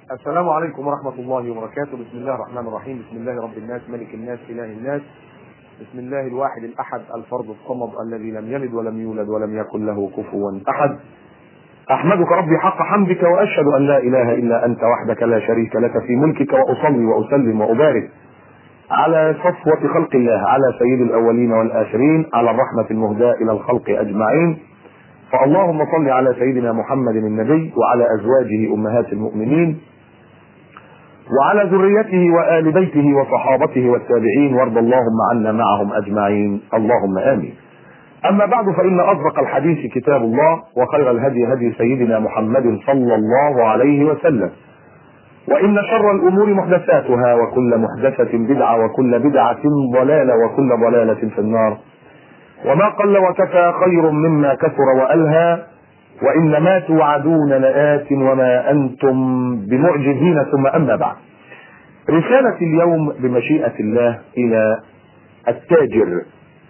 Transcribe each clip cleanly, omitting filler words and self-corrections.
السلام عليكم ورحمة الله وبركاته. بسم الله الرحمن الرحيم. بسم الله رب الناس ملك الناس إله الناس. بسم الله الواحد الأحد الفرد الصمد الذي لم يلد ولم يولد ولم يكن له كفوا أحد. أحمدك ربي حق حمدك وأشهد أن لا إله إلا أنت وحدك لا شريك لك في ملكك، وأصلي وأسلم وأبارك على صفوة خلق الله، على سيد الأولين والآخرين، على الرحمة المهداة إلى الخلق أجمعين. فاللهم صل على سيدنا محمد النبي وعلى أزواجه أمهات المؤمنين وعلى ذريته وآل بيته وصحابته والتابعين، وارض اللهم عنا معهم أجمعين، اللهم آمين. أما بعد، فإن أصدق الحديث كتاب الله، وخير الهدي هدي سيدنا محمد صلى الله عليه وسلم، وإن شر الأمور محدثاتها، وكل محدثة بدعة، وكل بدعة ضلالة، وكل ضلالة في النار. وما قل وكفى خير مما كثر وألهى، وإن ما توعدون لآت وما أنتم بمعجزين. ثم أما بعد، رسالة اليوم بمشيئة الله إلى التاجر.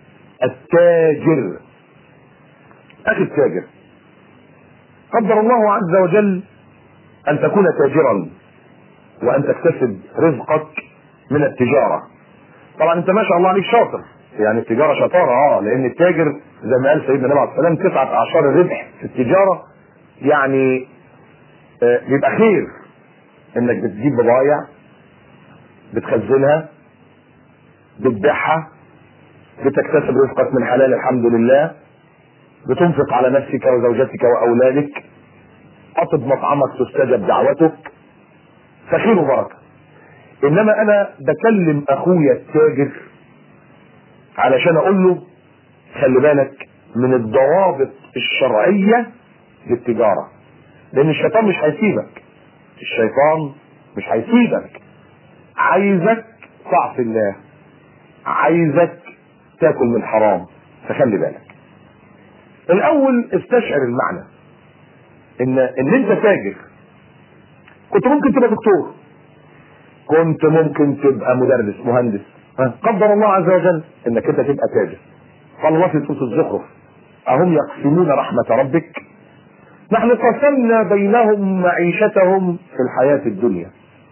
أخي التاجر، قدر الله عز وجل أن تكون تاجرا وأن تكتسب رزقك من التجارة. طبعا أنت ما شاء الله عليك شاطر، يعني التجارة شطارة، لأن التاجر زي ما قال سيدنا النبي عليه الصلاة والسلام 9 أعشار الربح في التجارة. يعني بيبقى خير إنك بتجيب بضايع، بتخزنها، بتبيعها، بتكتسب رزقك من حلال الحمد لله، بتنفق على نفسك وزوجتك وأولادك، أطب مطعمك تستجب دعوتك، فخير وبركة. إنما أنا بكلم أخويا التاجر علشان أقول له خلي بالك من الضوابط الشرعية للتجارة، لأن الشيطان مش هيسيبك. عايزك تعصي الله، عايزك تاكل من حرام، فخلي بالك. الأول استشعر المعنى إن أنت تاجر. كنت ممكن تبقى دكتور، كنت ممكن تبقى مدرس، مهندس، قدر الله عز وجل انك انت تبقى تاجر. قال الله في سورة الزخرف: أهم يقسمون رحمة ربك نحن قسمنا بينهم معيشتهم في الحياة الدنيا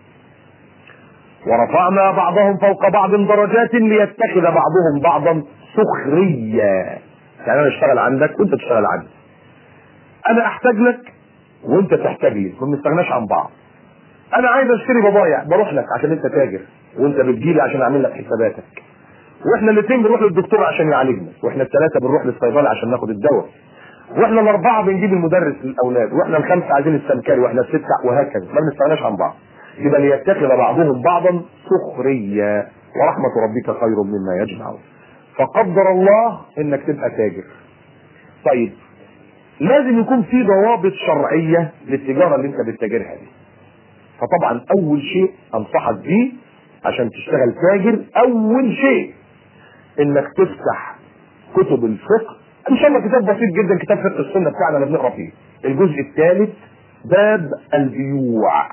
ورفعنا بعضهم فوق بعض درجات ليتخذ بعضهم بعضا سخريا. يعني انا اشتغل عندك وانت تشتغل عندي، انا احتاج لك وانت تحتاج لي، ما بنستغناش عن بعض. انا عايز اشتري بضايع، بروح لك عشان انت تاجر، وانت بتجيلي عشان اعمل لك حساباتك. واحنا الاثنين بنروح للدكتور عشان يعالجنا، واحنا الثلاثه بنروح للصيدلي عشان ناخد الدواء، واحنا الاربعه بنجيب المدرس للاولاد، واحنا الخمسه عايزين السمكري، واحنا السته، وهكذا. ما بنستغناش عن بعض. يبقى ليتخذ بعضهم بعضا سخريا ورحمه ربك خير مما يجمعون. فقدر الله انك تبقى تاجر. طيب، لازم يكون في ضوابط شرعيه للتجاره اللي انت بتتاجرها دي. فطبعا اول شيء انصحك بيه عشان تشتغل تاجر، اول شيء انك تفتح كتب الفقه. ان شاء الله كتاب بسيط جدا، كتاب فقه السنه بتاعنا اللي بنقرا فيه الجزء الثالث، باب البيوع.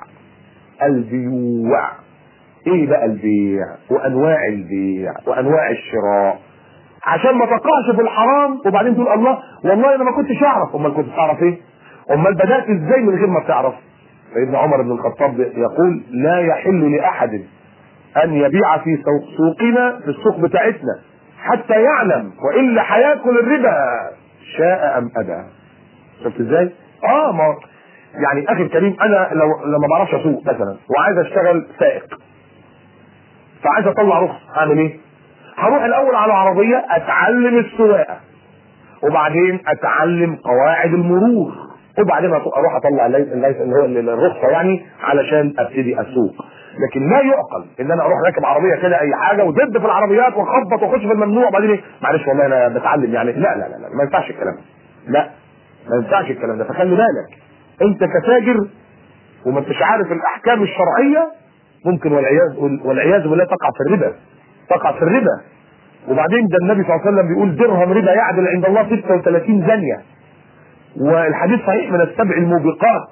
ايه بقى البيع، وانواع البيع، وانواع الشراء، عشان ما تقعش في الحرام وبعدين تقول الله والله انا ما كنتش اعرف. امال كنت تعرف ايه؟ امال بدات ازاي من غير ما تعرف؟ سيدنا عمر بن الخطاب يقول: لا يحل لاحد ان يبيع في سوقنا، في السوق بتاعتنا، حتى يعلم، والا هياكل الربا شاء ام ابى. شفت ازاي؟ ما يعني اخي الكريم، انا لو ما بعرفش اسوق مثلا وعايز اشتغل سائق، فعايز اطلع رخصه، اعمل ايه؟ هروح الاول على عربيه اتعلم السواقه، وبعدين اتعلم قواعد المرور، وبعدين اروح اطلع اللي هو الرخصه يعني علشان ابتدي اسوق. لكن لا يعقل ان انا اروح راكب عربيه كده اي حاجه ودب في العربيات واخبط واخش في الممنوع، وبعدين ايه؟ معلش والله انا بتعلم يعني. لا لا لا, لا. ما ينفعش الكلام ده. لا، ما ينفعش الكلام ده. فخلي بالك، انت كتاجر وما انتش عارف الاحكام الشرعيه، ممكن والعياذ بالله تقع في الربا. وبعدين ده النبي صلى الله عليه وسلم بيقول: درهم ربا يعدل عند الله 36 زانيه. والحديث صحيح من السبع الموبقات.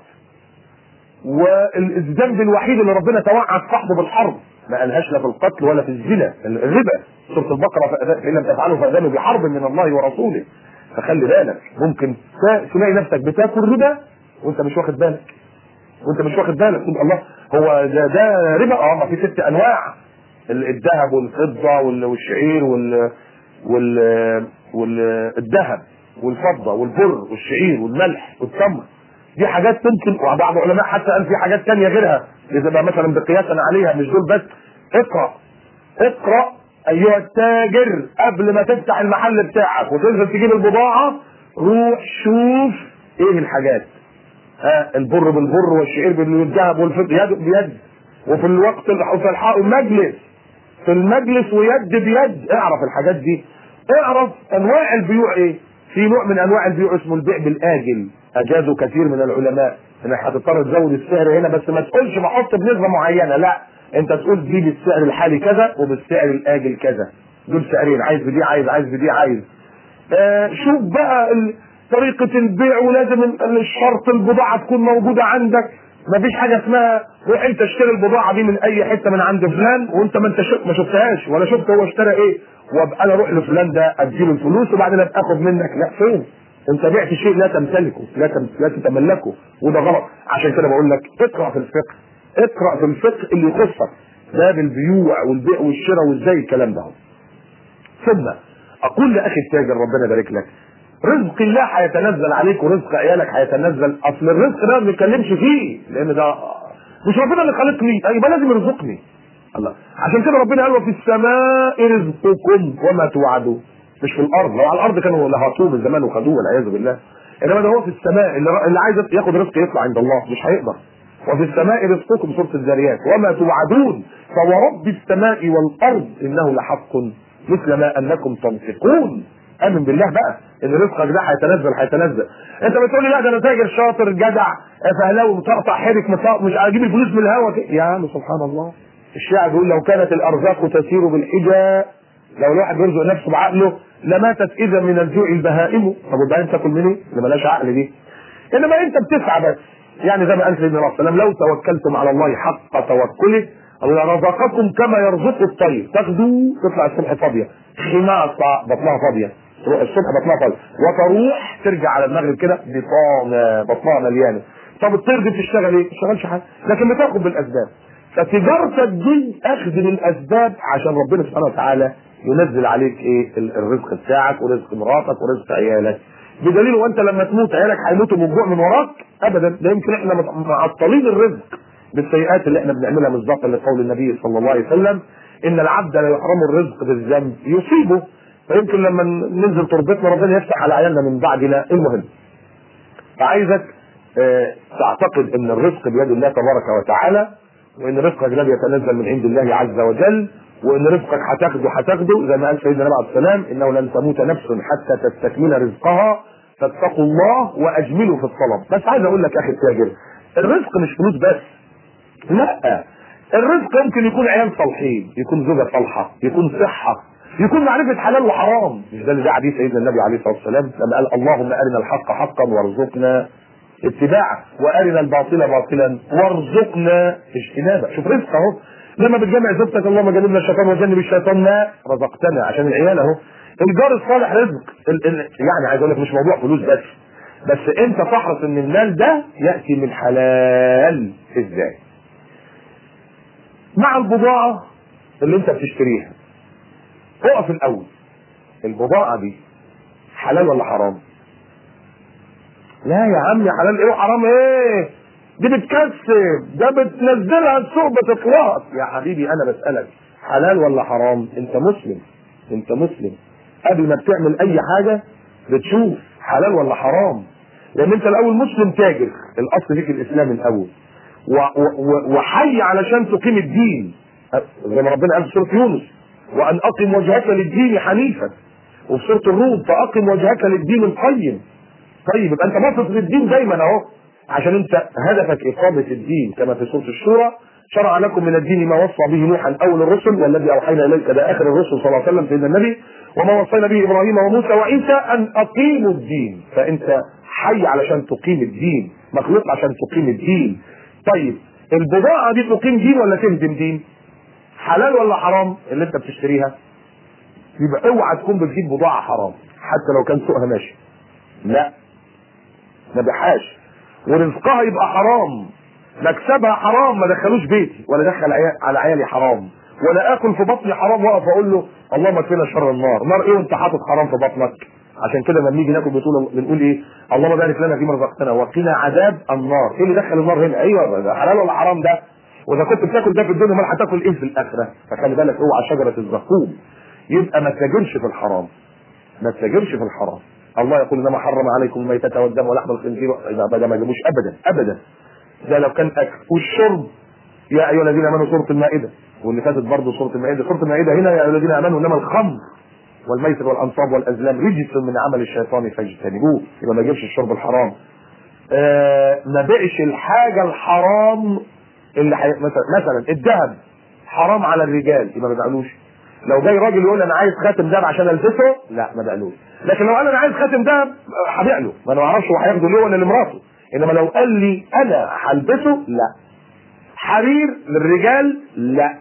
والذنب الوحيد اللي ربنا توعد صاحبه بالحرب، ما قالهاش لا في القتل ولا في الزنا، الربا. سوره البقره: فان لم تفعلوا فاذنوا بحرب من الله ورسوله. فخلي بالك، ممكن تلاقي نفسك بتاكل ربا وانت مش واخد بالك، وانت مش واخد بالك، تقول الله هو ده ربا. ما في 6 انواع، الذهب والفضه والشعير والذهب والفضه والبر والشعير والملح والتمر. دي حاجات ممكن، وبعض العلماء حتى قال في حاجات ثانيه غيرها اذا بقى مثلا بقياسا عليها، مش دول بس. اقرا ايها التاجر قبل ما تفتح المحل بتاعك وتنزل تجيب البضاعه، روح شوف ايه الحاجات. البر بالبر والشعير بالذهب والفضه، يد بيد، وفي الوقت المجلس في المجلس ويد بيد. اعرف الحاجات دي، اعرف انواع البيوع ايه. في نوع من انواع البيوع اسمه البيع بالاجل، اجازه كثير من العلماء انك هتضطر تزود السعر هنا، بس ما تقولش بحط بنسبه معينه، لا، انت تقول دي بالسعر الحالي كذا وبالسعر الاجل كذا، دول سعرين، عايز بدي عايز بدي عايز. شوف بقى طريقه البيع، ولازم الشرط البضاعه تكون موجوده عندك. مفيش حاجه اسمها روح انت اشتري البضاعه دي من اي حته من عند فلان وانت ما شفتهاش ولا شفت هو اشترى ايه، وابقى انا اروح لفلان ده اديله الفلوس وبعدين ابقى اخد منك. لا، فين؟ انت بعت شيء لا تمتلكه، لا تتملكه، وده غلط. عشان كده بقول لك اقرا في الفقه، اقرا في الفقه اللي يخصك، باب البيوع والبيع والشراء وازاي الكلام ده. ثم اقول لاخي التاجر ربنا يبارك لك، رزق الله هيتنزل عليك ورزق عيالك هيتنزل. اصل الرزق ده ما بنتكلمش فيه، لان ده مش ربنا اللي خلقني، يبقى لازم يرزقني الله. عشان كده ربنا قال وفي السماء رزقكم وما توعدون. مش في الارض، لو على الارض كانوا لهطوه من زمان وخدوه والعياذ بالله، انما ده هو في السماء. اللي عايز ياخد رزق يطلع عند الله مش هيقدر. وفي السماء رزقكم سوره الذاريات وما توعدون فورب السماء والارض انه لحق مثل ما انكم تنطقون. امن بالله بقى ان رزقك ده هيتنزل. انت بتقول لي لا ده انا تاجر شاطر جدع فهلاوي متقطع حرك مش هجيب الفلوس من الهوا كده. يا عم سبحان الله، الشاعر بيقول لو كانت الارزاق تسير بالحجى، لو الواحد بيرزق نفسه بعقله لماتت اذا من الجوع البهائم. طب والبهائم تاكل منين؟ اللي مالهاش عقل دي. انما انت بتسعى بس، يعني زي ما قال سيدنا رسول الله لو توكلتم على الله حق توكله لرزقكم كما يرزق الطير، تاخدوا تطلع الصبح فاضيه، خماصه بطنها فاضيه، تروح الصبح بطنها فاضيه وتروح ترجع على المغرب كده بطنها مليانه. طب الطير دي بتشتغل ايه؟ ما بتشتغلش حاجه، لكن بتاخد بالاسباب. فتجارتك دي اخذ بالاسباب عشان ربنا سبحانه وتعالى ينزل عليك ايه؟ الرزق بتاعك ورزق مراتك ورزق عيالك. بدليل وانت لما تموت عيالك هيموتوا من جوع من وراك؟ ابدا. ده يمكن احنا معطلين الرزق بالسيئات اللي احنا بنعملها، مصداقا لقول النبي صلى الله عليه وسلم ان العبد لا يحرم الرزق بالذنب يصيبه. فيمكن لما ننزل تربتنا ربنا يفتح على عيالنا من بعدنا. المهم فعايزك تعتقد ان الرزق بيد الله تبارك وتعالى، وان رزقك ده يتنزل من عند الله عز وجل، وان رزقك هتاخده زي ما قال سيدنا النبي عليه السلام انه لن تموت نفس حتى تستكمل رزقها فاتقوا الله واجملوا في الطلب. بس عايز اقول لك يا اخي التاجر، الرزق مش فلوس بس، لا، الرزق يمكن يكون عيال صالحين، يكون زوجة صالحة، يكون صحة، يكون معرفة حلال وحرام. مش ده اللي حديث سيدنا النبي عليه الصلاة والسلام لما قال اللهم أرنا الحق حقا وارزقنا اتباعه وأرنا الباطل باطلا وارزقنا اجتنابه. شوف رزق اهو، لما بتجمع زوجتك اللهم جنبنا الشيطان وجنب الشيطان ما رزقتنا، عشان العيال اهو. الجار الصالح رزق، يعني عايز اقول لك مش موضوع فلوس بس انت تحرص ان المال ده يأتي من حلال. ازاي؟ مع البضاعة اللي انت بتشتريها اقف الاول، البضاعة دي حلال ولا حرام؟ لا يا عم، يا حلال ايه وحرام ايه؟ دي بتكسب، ده بتنزلها السوق بتطلق. يا حبيبي انا بسألك حلال ولا حرام؟ انت مسلم قبل ما بتعمل اي حاجة بتشوف حلال ولا حرام، لان انت الاول مسلم تاجر، الاصل فيك الاسلام الاول، وحي علشان تقيم الدين زي ما ربنا قال في سورة يونس وان اقم وجهك للدين حنيفا، وفي سورة الروم فاقم وجهك للدين القيم. طيب يبقى انت باصص للدين دايما اهو، عشان انت هدفك اقامة الدين كما في سورة الشورى شرع لكم من الدين ما وصى به نوحا اول الرسل والذي اوحينا اليك، ده اخر الرسل صلى الله عليه وسلم سيدنا النبي، وما وصينا به ابراهيم وموسى وعيسى ان اقيموا الدين. فانت حي علشان تقيم الدين، مخلوق عشان تقيم الدين. طيب البضاعة دي تقيم دين ولا تهدم دين؟ حلال ولا حرام اللي انت بتشتريها؟ يبقى اوعى تكون بتجيب بضاعة حرام حتى لو كان سوقها ماشي، لا ما بحاش، ورزقها يبقى حرام مكسبها حرام ما دخلوش بيتي، ولا دخل على عيالي حرام، ولا اكل في بطني حرام واقف اقول له اللهم اكفنا شر النار. نار ايه وانت حاطط حرام في بطنك؟ عشان كده لما نيجي ناكل بنقول ايه؟ اللهم بارك لنا فيما رزقتنا وقنا عذاب النار. ايه اللي دخل النار هنا؟ ايوه ده حلال ولا حرام ده؟ واذا كنت بتاكل ده في الدنيا امال هتاكل ايه في الاخره؟ فخلي بالك اوعى شجره الزقوم. يبقى ما تتاجرش في الحرام، ما تتاجرش في الحرام. الله يقول انما حرم عليكم الميتة والدم ولحم الخنزير، ده ما جابوش ابدا ابدا. ده لو كان اكل والشرب. يا ايها الذين امنوا سوره المائده، واللي فاتت برضه سوره المائده. سوره المائده هنا يا ايها الذين امنوا انما الخمر والميسر والانصاب والازلام رجس من عمل الشيطان فاجتنبوه. يبقى ما يجيبش الشرب الحرام. ما بيعش الحاجه الحرام اللي مثلا الذهب حرام على الرجال، يبقى ما بيعلوش. لو جاي راجل يقول انا عايز خاتم ذهب عشان البسه، لا ما بقلوش. لكن لو قال انا عايز خاتم ذهب هبيع له، ما انا ما اعرفش هو هياخده ليه ولا لمراته. انما لو قال لي انا هلبسه، لا. حرير للرجال لا.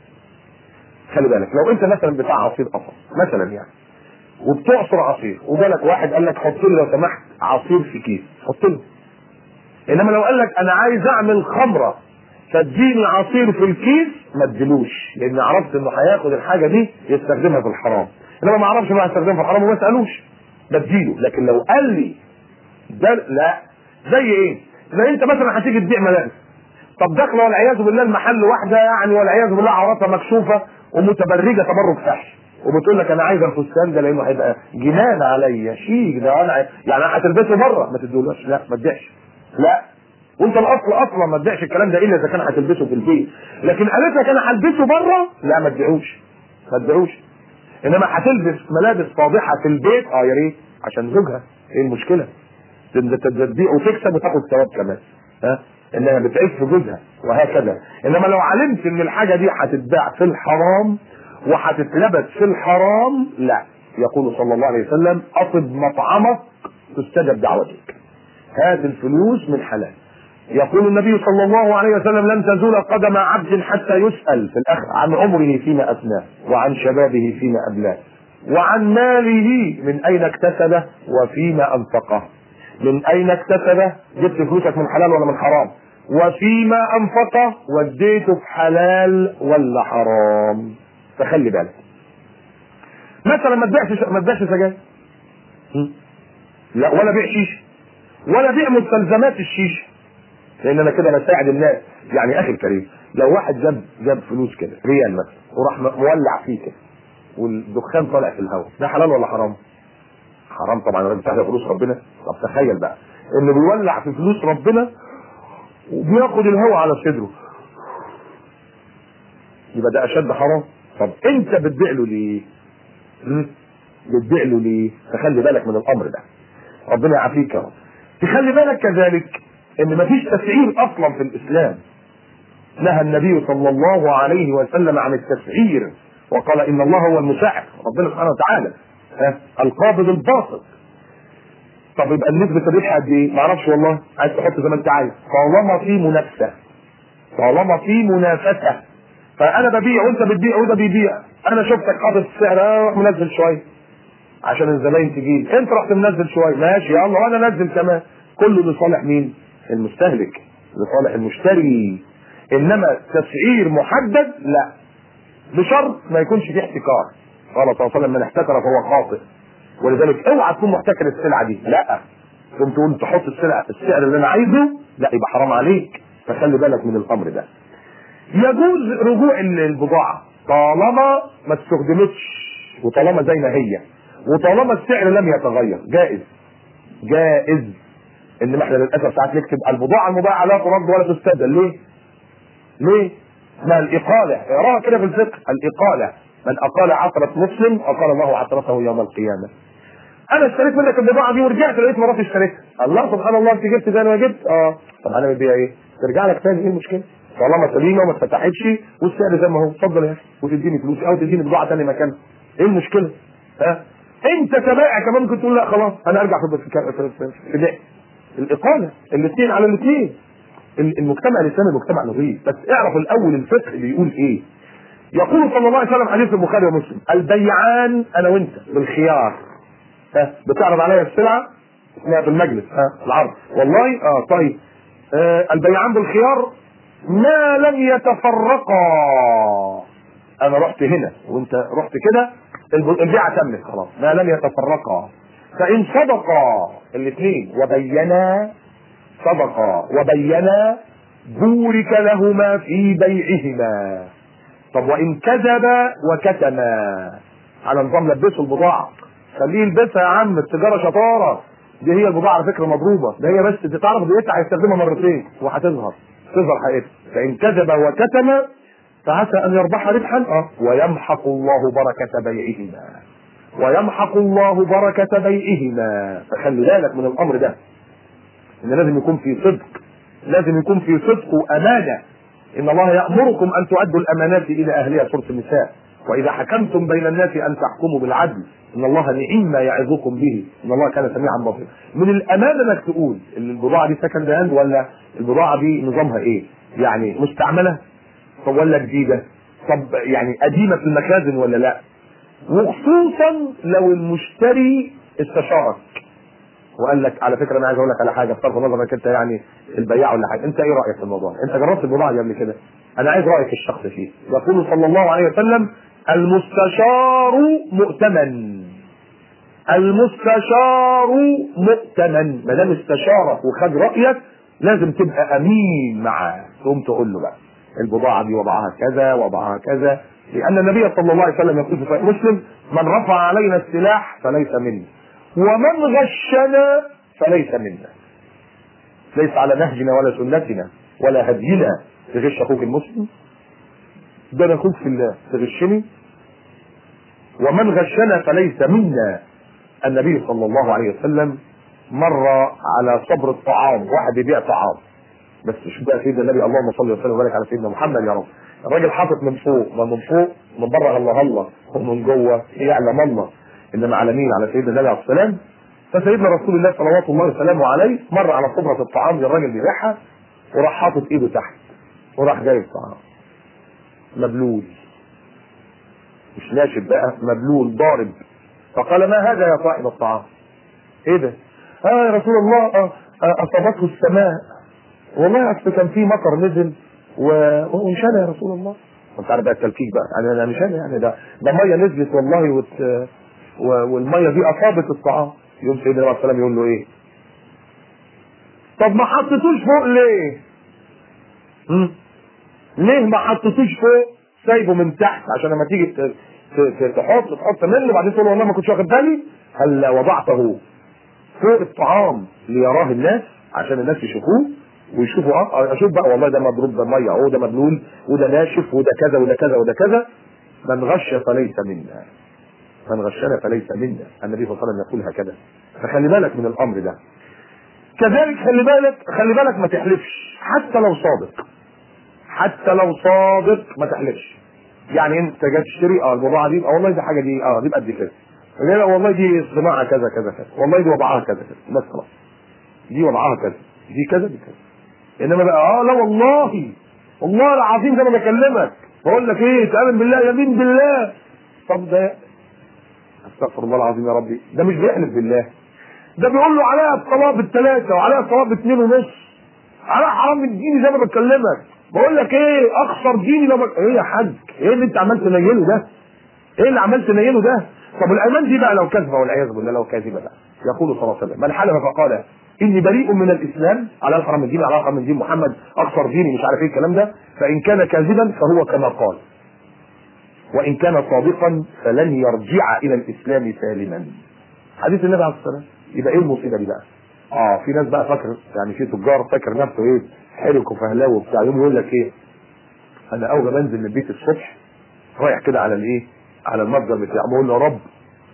خلي بالك لو انت مثلا بتاع عصير قصب مثلا يعني، وبتعصر عصير، وجالك واحد قال لك حط لي لو سمحت عصير في كيس، حط له. انما لو قال لك انا عايز اعمل خمره فاديني عصير في الكيس، ما اديلوش، لان عرفت انه هياخد الحاجه دي يستخدمها في الحرام. انما ما اعرفش انه هيستخدمها في الحرام وما اسالوش، بديله. لكن لو قال لي ده لا. زي ايه؟ زي انت مثلا هتيجي تبيع ملابس، طب داخله والعياذ بالله المحل واحده يعني والعياذ بالله عورتها مكشوفه ومتبرجه تبرج فحش، وبتقول لك انا عايزه الفستان ده لانه هيبقى جنان عليا شيك ده، انا يعني هتلبسه بره، ما تديهوش، لا ما تبيعش، لا. وانت الاصل اصلا ما تبيعش الكلام ده الا اذا كان هتلبسه في البيت. لكن قالت لك انا هلبسه بره، لا ما تبيعوش، ما تبيعوش. انما هتلبس ملابس فاضحه في البيت، يا ريت عشان زوجها، ايه المشكله؟ تبيع وتكسب وتاخد ثواب كمان، انها بتعيش في جوزها وهكذا. انما لو علمت ان الحاجه دي هتتباع في الحرام وهتتلبس في الحرام، لا. يقول صلى الله عليه وسلم اطب مطعمك تستجب دعوتك، هات الفلوس من حلال. يقول النبي صلى الله عليه وسلم لن تزول قدم عبد حتى يسأل في الآخر عن عمره فيما أفناه، وعن شبابه فيما أبلاه، وعن ماله من أين اكتسبه وفيما أنفقه. من أين اكتسبه؟ جبت فلوسك من حلال ولا من حرام؟ وفيما أنفقه وديته في حلال ولا حرام؟ فخلي بالك. مثلا ما تبيعش سجاير، لا، ولا بيع شيشه، ولا بيع مستلزمات الشيشه، لان انا كده بساعد الناس. يعني اخي الكريم، لو واحد جاب فلوس كده ريال مثلا وراح مولع فيه كده والدخان طالع في الهواء، ده حلال ولا حرام؟ حرام طبعا، الراجل بتاع فلوس ربنا. طب تخيل بقى انه بيولع في فلوس ربنا وبياخد الهواء على صدره، يبقى ده اشد حرام. طب انت بتبيع له ليه؟ بتبيع له ليه؟ تخلي بالك من الامر ده، ربنا يعافيك يا رب. تخلي بالك كذلك ان مفيش تسعير اصلا في الاسلام. نهى النبي صلى الله عليه وسلم عن التسعير وقال ان الله هو المسعر، ربنا سبحانه وتعالى القابض الباسط. طب يبقى النسبه الربح قد ايه؟ ما اعرفش والله، عايز تحط زي ما انت عايز، طالما في منافسه، طالما في منافسه. فانا ببيع وانت بتبيع وده بيبيع، انا شفتك حاطط السعر اروح منزل شويه عشان الزباين تجيب، انت رحت منزل شويه، ماشي يلا وانا انزل كمان، كله لصالح مين؟ المستهلك، لصالح المشتري. انما تسعير محدد لا، بشرط ما يكونش فيه احتكار. قال صلى الله عليه وسلم من احتكر فهو خاطئ. ولذلك اوعى تكون محتكر السلعه دي، لا. تقوم تقول تحط السعر اللي انا عايزه، لا، يبقى حرام عليك. فخلي بالك من الامر ده. يجوز رجوع البضاعه طالما ما استخدمتش، وطالما زي ما هي، وطالما السعر لم يتغير، جائز. جائز. انما احنا للاسف ساعات نكتب البضاعه المباعه لا ترد ولا تستبدل. ليه؟ ليه؟ اسمها الاقاله، اقراها كده في الفقه، الاقاله. من اقال عثره مسلم اقال الله عثرته يوم القيامه. انا اشتريت منك البضاعه دي ورجعت لقيت مراتي اشتريتها، الله سبحان الله، انت جبت زي ما جبت، طب انا ببيع ايه؟ ترجع لك تاني، ايه المشكله؟ طالما سليمه وما اتفتحتش والسعر زي ما هو، اتفضل يا اخي وتديني فلوس او تديني بضاعه ثانيه مكانها، ايه المشكله؟ انت كبائع كمان ممكن تقول لا خلاص انا ارجع في بيع. الاقاله، الاثنين على الاثنين. المجتمع الاسلامي مجتمع نظيف، بس اعرف الاول الفقه بيقول ايه. يقول صلى الله عليه وسلم حديث البخاري ومسلم: البيعان انا وانت بالخيار. بتعرض عليا السلعه اسمها في المجلس العرض، والله طيب البيعان بالخيار ما لم يتفرقا. انا رحت هنا وانت رحت كده، البيعه تمت خلاص ما لم يتفرقا. فان صدقا الاثنين وبينا، صدقا وبينا بورك لهما في بيعهما. طب وان كذبا وكتما، على نظام لبسوا البضاعه، خليه يلبسها يا عم، التجاره شطاره، دي هي البضاعه على فكره مضروبه، ده هي بس تعرف بقيتها هيستخدمها مرتين وهتظهر حقيقتها. فان كذب وكتم فعسى ان يربح ربحا ويمحق الله بركه بيعهما، ويمحق الله بركه بيعهما. فخلي بالك من الامر ده، ان لازم يكون في صدق، لازم يكون في صدق وامانه. ان الله يامركم ان تؤدوا الامانات الى اهلها، سوره النساء. واذا حكمتم بين الناس ان تحكموا بالعدل ان الله نعم ما يعظكم به ان الله كان سميعا بصيرا. من الامانه انك تقول ان البضاعه دي سكند هاند ولا البضاعه دي نظامها ايه، يعني مستعمله طب ولا جديده، طب يعني قديمه في المخازن ولا لا. وخصوصا لو المشتري استشارك وقال لك على فكره انا عايز اقول لك على حاجه، بصرف النظر انك انت يعني البياع ولا حاجه، انت ايه رايك في الموضوع؟ انت جربت البضاعه دي قبل كده؟ انا عايز رايك الشخصي فيه. يقول صلى الله عليه وسلم المستشار مؤتمن، المستشار مؤتمن. ما دام استشارك وخد رايك لازم تبقى امين معاه، تقوم تقول له بقى البضاعه دي وضعها كذا وضعها كذا، لان النبي صلى الله عليه وسلم يقول في صحيح مسلم من رفع علينا السلاح فليس منا ومن غشنا فليس منا. ليس على نهجنا ولا سنتنا ولا هدينا تغش اخوك المسلم، ده انا اخوك في الله تغشني. ومن غشنا فليس منا. النبي صلى الله عليه وسلم مر على صبر الطعام، واحد بيبيع طعام بس شوف بقى سيدنا النبي، اللهم صل وسلم وبارك على سيدنا محمد يا رب. الراجل حاطط من فوق، ما من فوق من بره الله الله ومن جوه يعلم الله، انما على مين؟ على سيدنا النبي عليه السلام. فسيدنا رسول الله صلوات الله وسلامه عليه مر على صبرة الطعام اللي الراجل بيبيعها، وراح حاطط ايده تحت وراح جايب طعام مبلول، مش ناشف بقى، مبلول ضارب. فقال ما هذا يا صاحب الطعام؟ ايه ده؟ يا رسول الله اصابته السماء، والله اصل كان في مطر نزل وانشال يا رسول الله. انت عارف بقى التلكيك بقى، انا مش انا يعني ده ميه نزلت والله والميه دي اصابت الطعام. يوم سيدنا عليه السلام يقول له ايه؟ طب ما حطيتوش فوق ليه؟ ليه ما حطيتوش فوق؟ سايبه من تحت عشان لما تيجي تحط منه بعدين تقول والله ما كنتش واخد بالي. هل وضعته فوق الطعام ليراه الناس عشان الناس يشوفوه ويشوفوا اشوف بقى والله ده مضروب بميه اهو، ده مبلول وده ناشف وده كذا وده كذا وده كذا. من غش فليس منا، من غشنا فليس منا. النبي صلى الله عليه وسلم يقول هكذا. فخلي بالك من الامر ده. كذلك خلي بالك ما تحلفش حتى لو صادق، حتى لو صادق ما تحلفش. يعني انت جاي تشتري البضاعه دي والله دي حاجه دي دي بقد كده، لا والله دي صناعه كذا كذا كذا، والله دي وضعها كذا كذا، بس خلاص دي وضعها كذا، دي كذا دي كذا. انما بقى لا والله العظيم زي ما بكلمك بقول لك ايه، تامن بالله يمين بالله. طب ده استغفر الله العظيم يا ربي، ده مش بيحلف بالله، ده بيقول له عليها الطلاق بالثلاثه وعليها الطلاق باثنين ونص، عليها حرام الدين زي ما بكلمك. بقول لك ايه، اخسر ديني لو ايه يا حاج، ايه اللي انت عمال تنيله ده؟ ايه اللي عمال تنيله ده؟ طب الايمان دي بقى لو كذبه والعياذ بالله، لو كاذبه بقى. يقول صلى الله عليه وسلم من حلف فقال اني بريء من الاسلام على الحرام الدين، على الحرام الدين محمد اخسر ديني مش عارف ايه الكلام ده، فان كان كاذبا فهو كما قال، وان كان صادقا فلن يرجع الى الاسلام سالما. حديث النبي عليه الصلاه والسلام. يبقى ايه المصيبه دي بقى؟ في ناس بقى فاكر يعني في تجار فاكر نفسه ايه حلك وفهلاوي وبتاع، يوم يقول لك ايه، انا اول ما بنزل من البيت الصبح رايح كده على الايه، على المتجر بتاعه، بقول له يا رب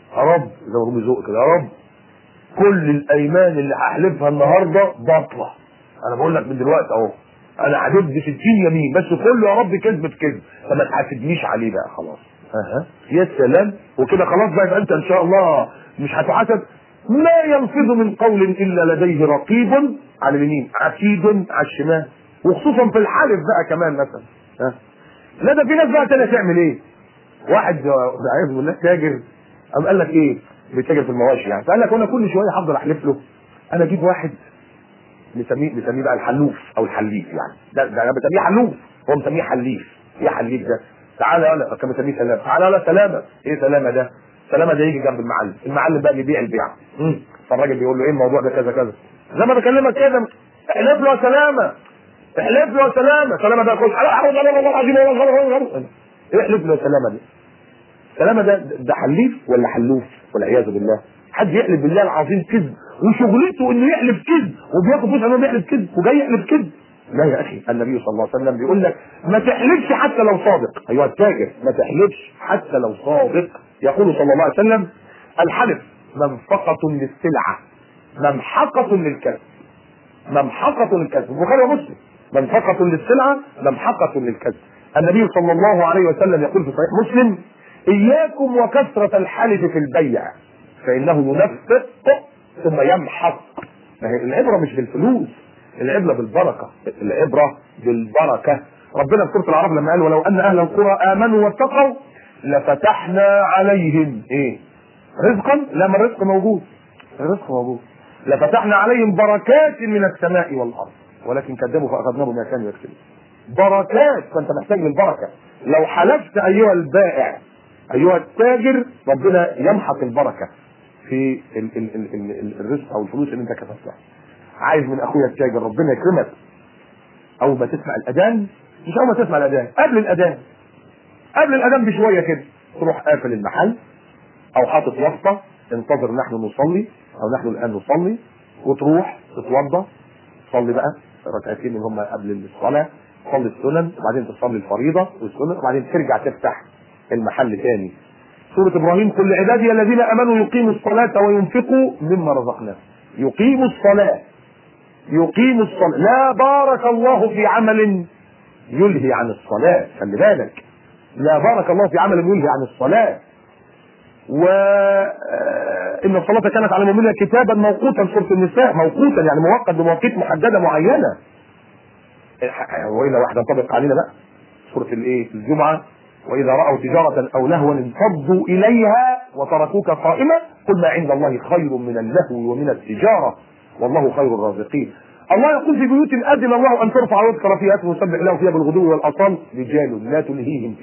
زي ما بيقولوا ذوق كده، يا رب كل الايمان اللي هحلفها النهارده باطله. انا بقول لك من دلوقتي اهو انا هدب 60 يمين بس كله يا رب كذب بكذب، فما تحاسبنيش عليه بقى خلاص. يا سلام، وكده خلاص بقى يبقى انت ان شاء الله مش هتحاسب. ما ينفذ من قول الا لديه رقيب على اليمين عتيد على الشمال، وخصوصا في الحلف بقى كمان مثلا. لا ده في ناس بقى تانية تعمل ايه؟ واحد عايز بالله تاجر قام قال لك ايه، بيتاجر في المواشي يعني، فقال لك وانا كل شويه هفضل احلف له، انا اجيب واحد مسميه بقى الحلوف او الحليف يعني. ده بسميه حلوف، هو مسميه حليف. ايه حليف ده؟ تعالى يلا، كان مسميه سلامه. تعالى يلا سلامه. ايه سلامه ده؟ سلامه ده يجي جنب المعلم بقى بيبيع البيع. فالراجل بيقول له ايه الموضوع ده؟ كذا كذا، زي ما بكلمك كده. احلف له يا سلامه، احلف له يا سلامه. سلامه ده يخش احلف له يا سلامه دي. سلامه ده حليف ولا حلوف؟ والعياذ بالله. حد يحلف بالله العظيم كذب، وشغلته انه يحلف كذب، وبياخد فلوس انه يحلف كذب، وجاي يحلف كذب. لا يا اخي، النبي صلى الله عليه وسلم بيقول لك ما تحلفش حتى لو صادق. ايها التاجر، ما تحلفش حتى لو صادق. يقول صلى الله عليه وسلم: الحلف منفقة للسلعة ممحقة للكذب. ممحقة للكذب. البخاري ومسلم. منفقة للسلعة ممحقة للكذب. النبي صلى الله عليه وسلم يقول في صحيح مسلم: إياكم وكثرة الحلف في البيع فإنه ينفق ثم يمحق. العبرة مش بالفلوس، العبرة بالبركة. العبرة بالبركة. ربنا في سورة الأعراف لما قال: ولو أن أهل القرى آمنوا واتقوا لفتحنا عليهم ايه؟ رزقا. لما الرزق موجود، الرزق موجود. لفتحنا عليهم بركات من السماء والأرض ولكن كذبوا فأخذناهم بما كانوا يكسبون. بركات، فأنت محتاج للبركة. لو حلفت أيها البائع أيها التاجر، ربنا يمحق البركة في الرزق أو الفلوس اللي أنت كسبتها. عايز من أخويا التاجر ربنا يكرمك، أول ما تسمع الأذان، مش أول ما تسمع الأذان، قبل الأذان بشوية كده تروح قافل المحل أو حاطط واسطة: انتظر نحن نصلي، أو نحن الآن نصلي، وتروح تتوضى، تصلي بقى ركعتين اللي هم قبل الصلاة، تصلي السنن، وبعدين تصلي الفريضة والسنن، وبعدين ترجع تفتح المحل تاني. سورة إبراهيم: كل عبادي الذين آمنوا يقيموا الصلاة وينفقوا مما رزقناهم. يقيموا الصلاة، يقيموا الصلاة. لا بارك الله في عمل يلهي عن الصلاة. خلي بالك، لا بارك الله في عمل يلهي عن الصلاة. وإن الصلاة كانت على المؤمنين كتابا موقوتا. سورة النساء: موقوتا يعني موقت بمواقيت محددة معينة. وإلى واحدة تنطبق علينا بقى سورة الجمعة: وإذا رأوا تجارة أو لهوا انفضوا إليها وتركوك قائمة قل ما عند الله خير من اللهو ومن التجارة والله خير الرازقين. الله يقول: في بيوت أذن الله أن ترفع ويذكر فيها اسمه يسبح له فيها بالغدو والآصال رجال لا تلهيهم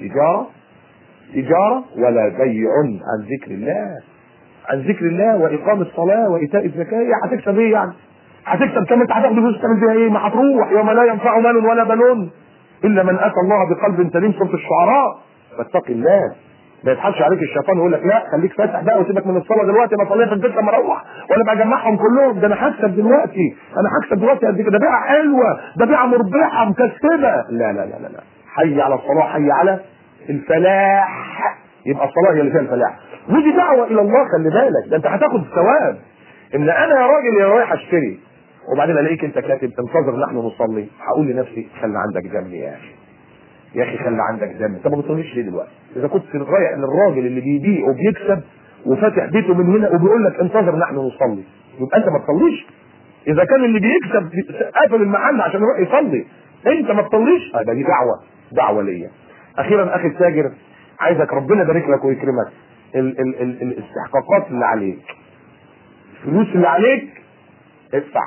تجارة ولا بيع عن ذكر الله. عن ذكر الله وإقام الصلاة وإيتاء الزكاة. هتكسب إيه يعني؟ هتكسب كم؟ أنت هتاخد فلوس تعمل بيها إيه؟ ما هتروح يوم لا ينفع مال ولا بنون إلا من أتى الله بقلب سليم. سورة الشعراء: فاتق الله. ما يضحكش عليك الشيطان ويقول لك: لا خليك فاتح بقى وسيبك من الصلاه دلوقتي، ما صليت في البيت لما اروح ولا بقى اجمعهم كلهم. ده انا هكسب دلوقتي، قد كده. ده بيعه حلوه، ده بيعه مربحه مكسبه. لا لا لا لا لا. حي على الصلاه، حي على الفلاح. يبقى الصلاه هي اللي فيها الفلاح، ودي دعوه الى الله. خلي بالك، ده انت هتاخد ثواب. ان انا يا راجل يا رايح اشتري وبعدين الاقيك انت كاتب انتظر نحن نصلي، هقول لنفسي خلي عندك دم يا اخي، يا اخي خلي عندك دم. طب ما بتصليش ليه دلوقتي؟ اذا كنت رايح للراجل اللي بيبيع وبيكسب وفاتح بيته من هنا وبيقول لك انتظر نحن نصلي، يبقى انت ما تصليش. اذا كان اللي بيكسب قافل المحل عشان يروح يصلي، انت ما تصليش، هذا دي دعوه ليا. اخيرا اخي التاجر، عايزك ربنا يبارك لك ويكرمك. الاستحقاقات اللي عليك، الفلوس اللي عليك، ادفع.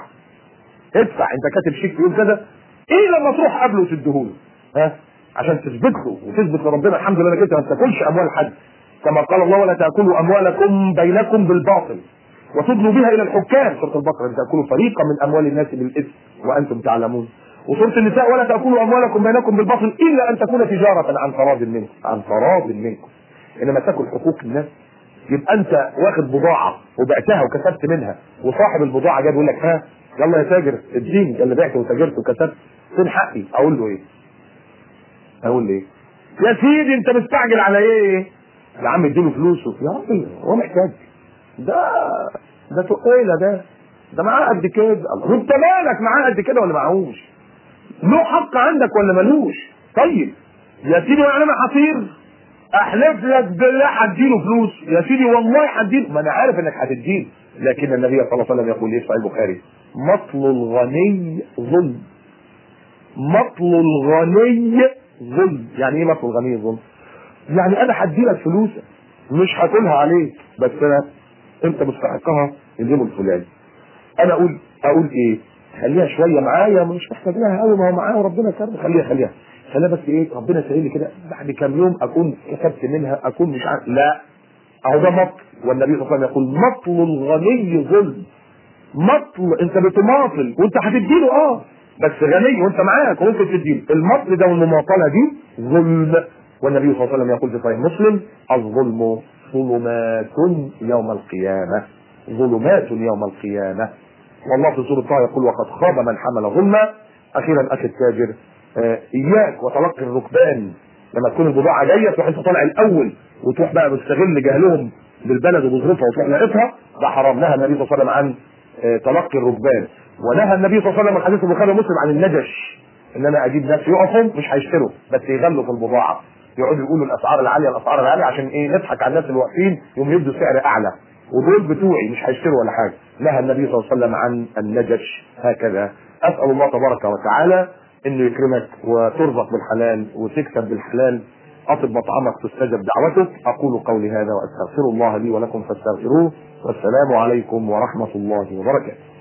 انت كاتب شيك يقول كذا، ايه لما تروح قبله وتديهوله؟ عشان تثبت له وتثبت لربنا الحمد لله انك انت ما تاكلش اموال حد، كما قال الله: ولا تاكلوا اموالكم بينكم بالباطل وتدلوا بها الى الحكام. سوره البقره: ان تاكلوا فريقا من اموال الناس بالاثم وانتم تعلمون. وسوره النساء: ولا تاكلوا اموالكم بينكم بالباطل الا ان تكون تجاره عن تراض منكم. انما تاكل حقوق الناس، يبقى انت واخد بضاعه وبعتها وكسبت منها، وصاحب البضاعه جاي يقول لك: يلا يا تاجر اديني اللي بعته وتاجرت وكسبت، فين حقي؟ اقول له ايه؟ يا سيدي انت مستعجل على ايه؟ يا عم اديله فلوسه. يا راجل هو محتاج، ده تقيله، ده معاه قد كده. الله، وانت مالك معاه قد كده ولا معهوش؟ له حق عندك ولا ملوش؟ طيب يا سيدي وانا حصير احلف لك بالله هديله فلوس. يا سيدي والله هديله، ما انا عارف انك هتديله، لكن النبي صلى الله عليه وسلم يقول ايه في صحيح البخاري: مطل الغني ظلم. مطل الغني ظلم. يعني ايه مطل الغني ظلم؟ يعني انا هدي لك فلوسك مش هاكلها عليك، بس انت مستحقها اليوم الفلاني. انا اقول ايه؟ خليها شويه معايا، مش محتاج لها قوي، ما هو معايا وربنا كرم، خليها بس ايه، ربنا يسهل لي كده بعد كام يوم اكون كسبت منها، اكون مش عارف. لا، اهو ده مطل. والنبي صلى الله عليه وسلم يقول مطل الغني ظلم. مطل، انت بتماطل وانت هتديله بس غني وانت معاك وممكن تديله. المطل ده والمماطله دي ظلم. والنبي صلى الله عليه وسلم يقول في صحيح مسلم الظلم ظلمات يوم القيامه، ظلمات يوم القيامه. والله في سوره طه يقول وقد خاب من حمل ظلما. اخيرا اخي التاجر، اياك وتلقي الركبان لما تكون البضاعه جايه تروح انت طالع الاول وتروح بقى مستغل جهلهم بالبلد وبظروفها وتروح لقيتها، ده حرام. نهى النبي صلى الله عليه وسلم عن تلقي الركبان. ونهى النبي صلى الله عليه وسلم من حديث البخاري ومسلم عن النجش، ان انا اجيب ناس يقفوا مش هيشتروا بس يغلوا في البضاعه، يقعدوا يقولوا الاسعار العاليه عشان ايه؟ نضحك على الناس اللي واقفين يوم يدوا سعر اعلى، ودول بتوعي مش هيشتروا ولا حاجه. نهى النبي صلى الله عليه وسلم عن النجش هكذا. اسال الله تبارك وتعالى انه يكرمك وترزق بالحلال وتكسب بالحلال. اطب مطعمك تستجب دعوتك. اقول قولي هذا واستغفر الله لي ولكم فاستغفروه، والسلام عليكم ورحمه الله وبركاته.